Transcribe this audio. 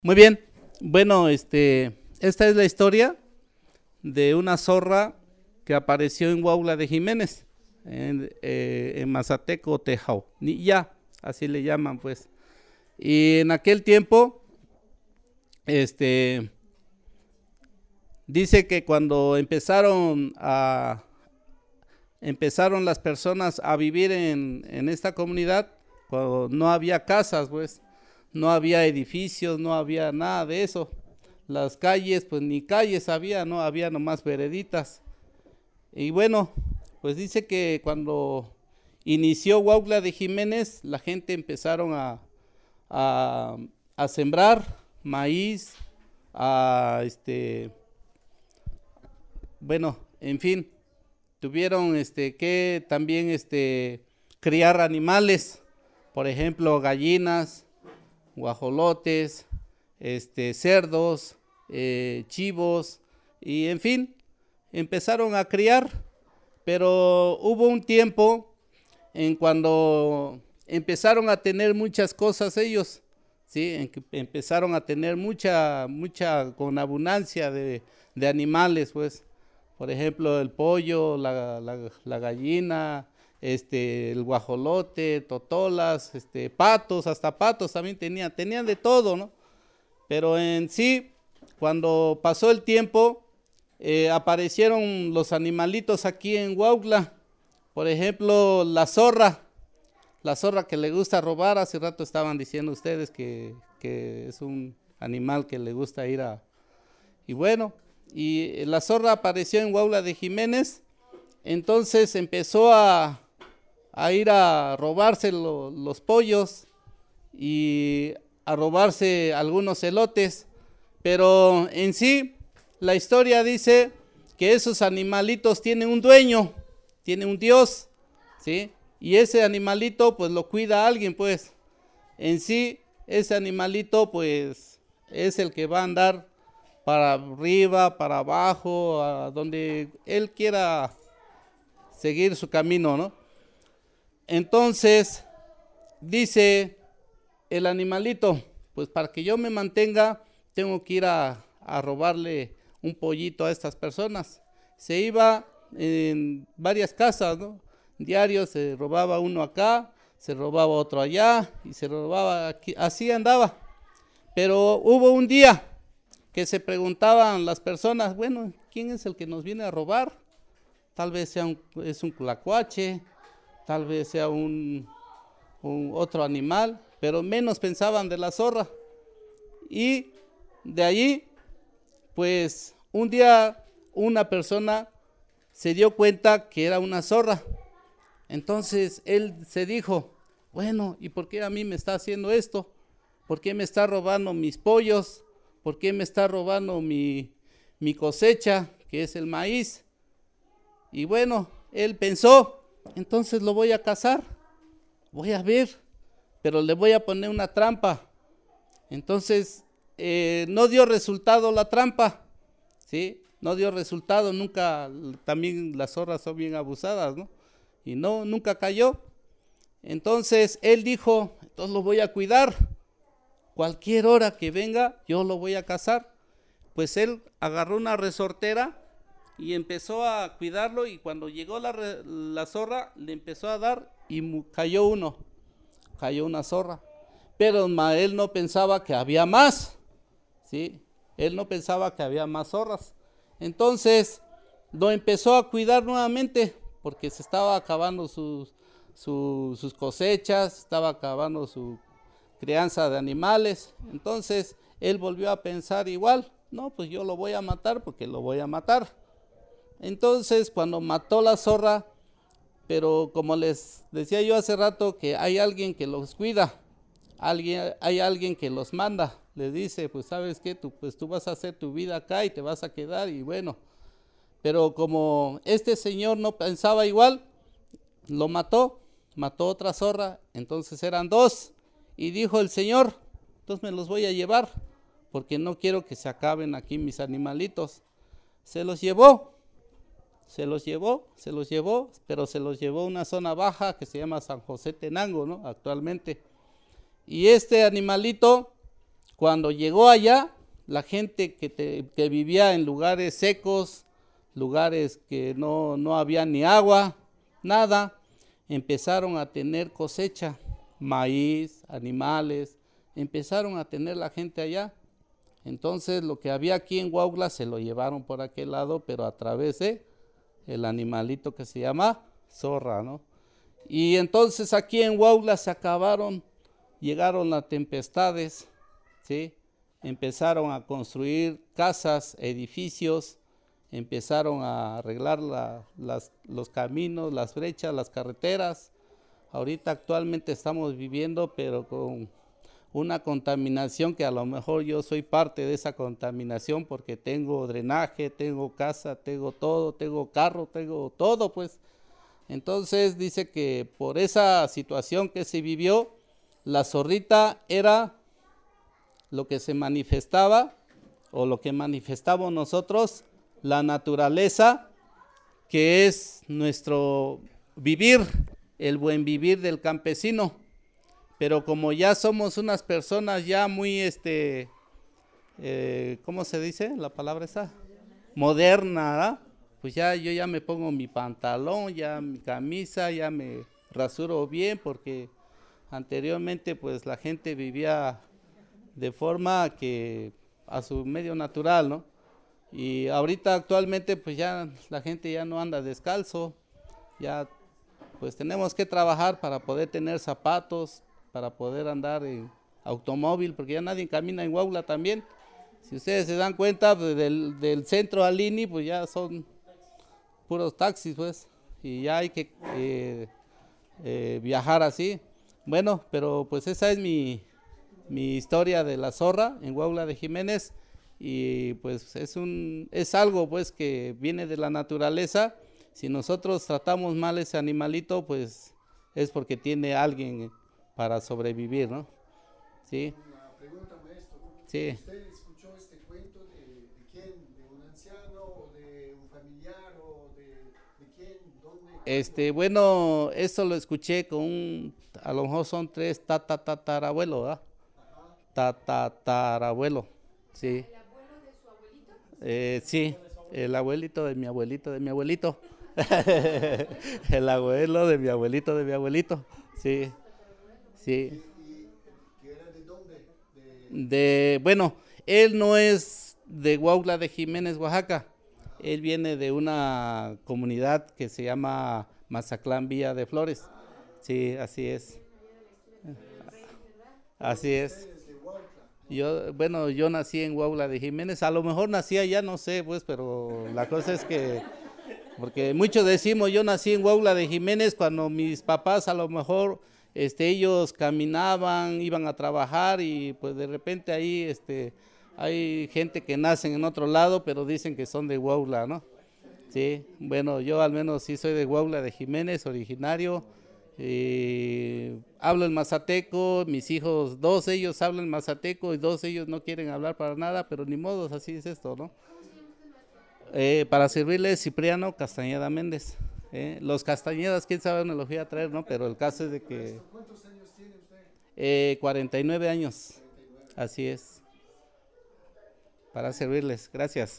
Muy bien, bueno, esta es la historia de una zorra que apareció en Huautla de Jiménez, en Mazateco, Tejao, ya, así le llaman pues. Y en aquel tiempo, dice que cuando empezaron las personas a vivir en esta comunidad, cuando no había casas, pues, no había edificios, no había nada de eso. Las calles, pues ni calles había, no había nomás vereditas. Y bueno, pues dice que cuando inició Huautla de Jiménez, la gente empezaron a, a sembrar maíz, a bueno, en fin, tuvieron que también criar animales, por ejemplo, gallinas, guajolotes, cerdos, chivos, y en fin, empezaron a criar, pero hubo un tiempo en cuando empezaron a tener muchas cosas ellos, ¿sí? En que empezaron a tener mucha con abundancia de animales, pues, por ejemplo, el pollo, la gallina, el guajolote, totolas, patos, hasta patos también tenían de todo, ¿no? Pero en sí, cuando pasó el tiempo, aparecieron los animalitos aquí en Huautla. Por ejemplo, la zorra que le gusta robar. Hace rato estaban diciendo ustedes que es un animal que le gusta ir a... Y bueno, y la zorra apareció en Huautla de Jiménez, entonces empezó a ir a robarse los pollos y a robarse algunos elotes, pero en sí la historia dice que esos animalitos tienen un dueño, tienen un Dios, ¿sí? Y ese animalito pues lo cuida alguien, pues. En sí ese animalito pues es el que va a andar para arriba, para abajo, a donde él quiera seguir su camino, ¿no? Entonces dice el animalito, pues para que yo me mantenga, tengo que ir a robarle un pollito a estas personas. Se iba en varias casas, ¿no? Diario se robaba uno acá, se robaba otro allá y se robaba aquí, así andaba. Pero hubo un día que se preguntaban las personas, bueno, ¿quién es el que nos viene a robar? Tal vez es un tlacuache, tal vez sea un otro animal, pero menos pensaban de la zorra. Y de allí, pues un día una persona se dio cuenta que era una zorra. Entonces él se dijo, bueno, ¿y por qué a mí me está haciendo esto? ¿Por qué me está robando mis pollos? ¿Por qué me está robando mi cosecha, que es el maíz? Y bueno, él pensó, entonces lo voy a cazar, voy a ver, pero le voy a poner una trampa. Entonces, no dio resultado la trampa, ¿sí? No dio resultado, nunca, también las zorras son bien abusadas, ¿no? Y no, nunca cayó. Entonces, él dijo, entonces lo voy a cuidar. Cualquier hora que venga, yo lo voy a cazar. Pues él agarró una resortera y empezó a cuidarlo, y cuando llegó la zorra, le empezó a dar y cayó una zorra. Pero él no pensaba que había más, ¿sí? Él no pensaba que había más zorras. Entonces lo empezó a cuidar nuevamente, porque se estaba acabando sus cosechas, estaba acabando su crianza de animales. Entonces él volvió a pensar igual, no, pues yo lo voy a matar porque lo voy a matar. Entonces cuando mató la zorra, pero como les decía yo hace rato, que hay alguien que los cuida, hay alguien que los manda, les dice, pues sabes qué, tú vas a hacer tu vida acá y te vas a quedar, y bueno, pero como este señor no pensaba igual, lo mató otra zorra, entonces eran dos, y dijo el señor, entonces me los voy a llevar, porque no quiero que se acaben aquí mis animalitos. Se los llevó, pero se los llevó a una zona baja que se llama San José Tenango, ¿no? Actualmente. Y este animalito, Cuando llegó allá, la gente que vivía en lugares secos, lugares que no había ni agua, nada, empezaron a tener cosecha, maíz, animales, empezaron a tener la gente allá. Entonces lo que había aquí en Huautla se lo llevaron por aquel lado, pero a través de el animalito que se llama zorra, ¿no? Y entonces aquí en Huautla se acabaron, llegaron las tempestades, ¿sí? Empezaron a construir casas, edificios, empezaron a arreglar los caminos, las brechas, las carreteras. Ahorita actualmente estamos viviendo, pero con una contaminación que a lo mejor yo soy parte de esa contaminación porque tengo drenaje, tengo casa, tengo todo, tengo carro, tengo todo, pues. Entonces dice que por esa situación que se vivió, la zorrita era lo que se manifestaba o lo que manifestamos nosotros, la naturaleza, que es nuestro vivir, el buen vivir del campesino. Pero como ya somos unas personas ya muy, ¿cómo se dice la palabra esa? Moderna, ¿verdad? Pues ya yo ya me pongo mi pantalón, ya mi camisa, ya me rasuro bien, porque anteriormente pues la gente vivía de forma que a su medio natural, ¿no? Y ahorita actualmente pues ya la gente ya no anda descalzo, ya pues tenemos que trabajar para poder tener zapatos, para poder andar en automóvil, porque ya nadie camina en Huautla también. Si ustedes se dan cuenta, pues, del centro al INI, pues ya son puros taxis, pues, y ya hay que viajar así. Bueno, pero pues esa es mi historia de la zorra en Huautla de Jiménez, y pues es algo pues que viene de la naturaleza. Si nosotros tratamos mal ese animalito, pues es porque tiene alguien para sobrevivir, ¿no? Sí. Una pregunta, maestro. Sí. ¿Usted escuchó este cuento de quién? ¿De un anciano o de un familiar o de quién? ¿Dónde? Bueno, eso lo escuché a lo mejor son 3 tatarabuelos, ¿verdad? Tatarabuelo, sí. ¿El abuelo de su abuelito? Sí, el abuelito de mi abuelito de mi abuelito. El abuelo de mi abuelito, sí, sí. ¿Y que era de dónde? Bueno, él no es de Huautla de Jiménez, Oaxaca. Él viene de una comunidad que se llama Mazatlán Villa de Flores. Sí, así es. Así es. Ustedes de Huautla. Yo nací en Huautla de Jiménez. A lo mejor nací allá, no sé, pues, pero la cosa es que, porque muchos decimos, yo nací en Huautla de Jiménez cuando mis papás a lo mejor, ellos caminaban, iban a trabajar, y pues de repente ahí, hay gente que nacen en otro lado, pero dicen que son de Huautla, ¿no? Sí, bueno, yo al menos sí soy de Huautla de Jiménez, originario. Hablo el mazateco, mis hijos, 2 ellos hablan mazateco y 2 ellos no quieren hablar para nada, pero ni modo, así es esto, ¿no? Para servirle, Cipriano Castañeda Méndez. Los Castañedas, quién sabe dónde los voy a traer, ¿no? Pero el caso es de que Maestro, ¿cuántos años tiene usted? 49 años, así es, para servirles, gracias.